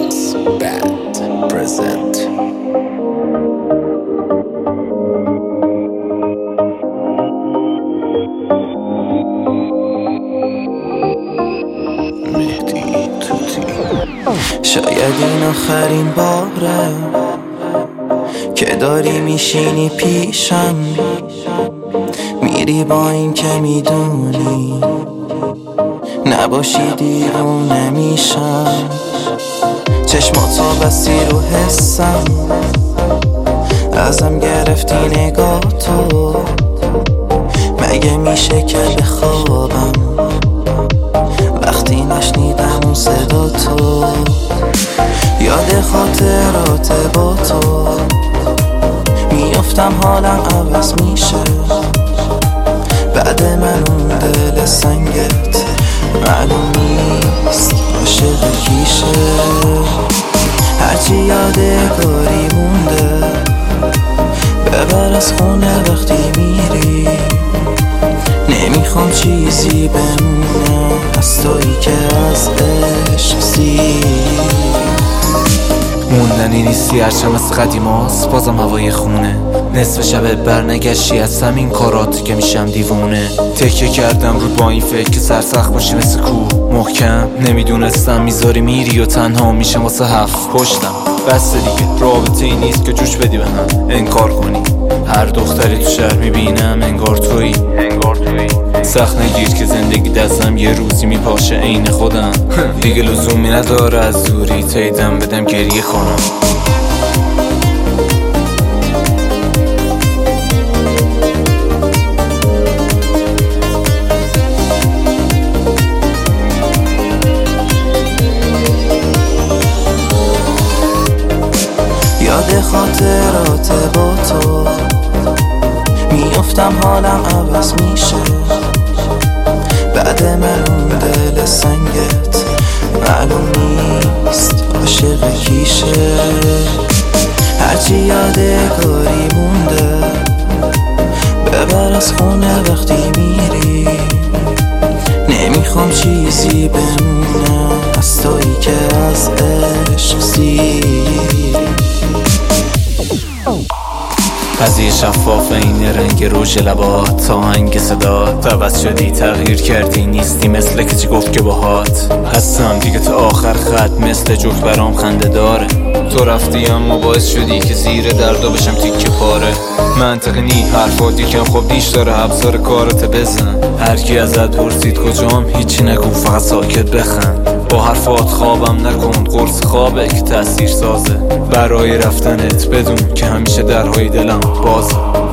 It's bad present. مهدی توتی. شاید این آخرین باره که داری میشینی پیشم، میری با این که میدونی نباشی دیوونه میشم. چشماتو بستی رو حسم، ازم گرفتی نگاه تو. مگه میشه که بخوابم وقتی نشنیدم اون صدا تو؟ یاد خاطرات با تو میافتم، حالم عوض میشه بعد من اون دل سنگت معلوم نیست عاشق کیشه. هرچی یادگاری مونده ببر از خونه وقتی میری، نمیخوام چیزی بمونه از تویی که از عشق سیری. موندنی نیستی هرچم از قدیماست، بازم هوای خونه. نصف شب برنگشتی از همین کارات که میشم دیوونه. تکیه کردم رو با این فکر که سرسخت باشی مثل کوه محکم. نمیدونستم میذاری میری و تنها میشم واسه هفت پشتم. بس دیگه رابطه ای نیست که جوش بدی به هم انکار کنی. هر دختری تو شهر میبینم انگار تویی. سخت نگیر که زندگی دستم یه روزی میپاشه عین خودم. دیگه لزومی نداره از دوری تیدم بدم گریه کنم. یاد خاطرات با تو میافتم، حالم عوض میشه بعد من اون دل سنگت معلوم نیست عاشق کیشه. هرچی یادگاری مونده ببر از خونه وقتی میری، نمیخوام چیزی بمونه از تویی که از عشق سیری. قضیه شفاف این رنگ روژ لبات تا آهنگ صدات. عوض شدی تغییر کردی نیستی مثل کسی گفت که باهات هستم دیگه تا آخر خط. مثل جوک برام خنده داره. تو رفتی اما باعث شدی که زیر دردا بشم تیکه پاره. منطقی نی حرفات یکم خوب نیش داره، ابزار کارت بزن. هر کی ازت پرسید کجام هیچی نگو فقط ساکت بخند. با حرفات خوابم نکن، قرص خوابه که تأثیر سازه برای رفتنت. بدون که همیشه درهای دلم بازه.